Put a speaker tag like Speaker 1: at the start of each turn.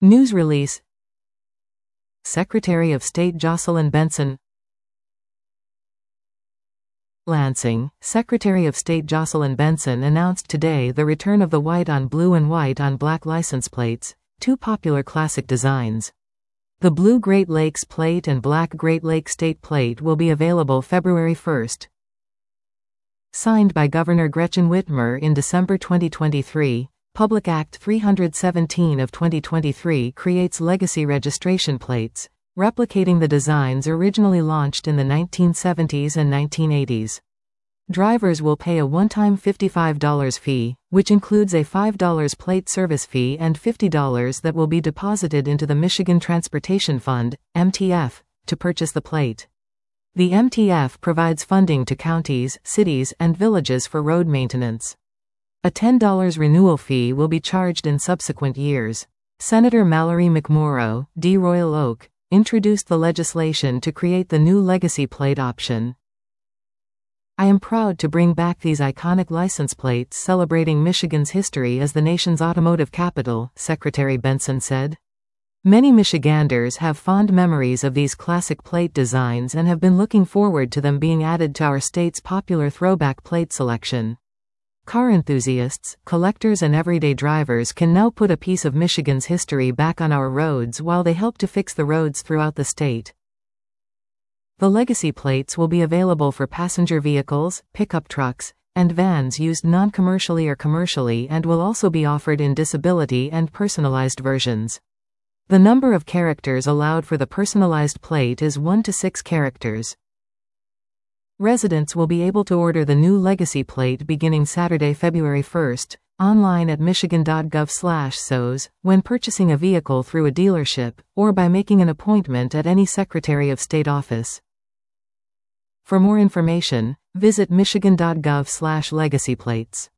Speaker 1: News release. Secretary of State Jocelyn Benson. Lansing, Secretary of State Jocelyn Benson announced today the return of the white on blue and white on black license plates, two popular classic designs. The blue Great Lakes plate and black Great Lakes State plate will be available February 1st. Signed by Governor Gretchen Whitmer in December 2023, Public Act 317 of 2023 creates legacy registration plates, replicating the designs originally launched in the 1970s and 1980s. Drivers will pay a one-time $55 fee, which includes a $5 plate service fee and $50 that will be deposited into the Michigan Transportation Fund, MTF, to purchase the plate. The MTF provides funding to counties, cities, and villages for road maintenance. A $10 renewal fee will be charged in subsequent years. Senator Mallory McMorrow, D. Royal Oak, introduced the legislation to create the new legacy plate option. I am proud to bring back these iconic license plates celebrating Michigan's history as the nation's automotive capital, Secretary Benson said. Many Michiganders have fond memories of these classic plate designs and have been looking forward to them being added to our state's popular throwback plate selection. Car enthusiasts, collectors and everyday drivers can now put a piece of Michigan's history back on our roads while they help to fix the roads throughout the state. The legacy plates will be available for passenger vehicles, pickup trucks, and vans used non-commercially or commercially and will also be offered in disability and personalized versions. The number of characters allowed for the personalized plate is 1 to 6 characters. Residents will be able to order the new legacy plate beginning Saturday, February 1st, online at michigan.gov/SOS, when purchasing a vehicle through a dealership, or by making an appointment at any Secretary of State office. For more information, visit michigan.gov/legacyplates.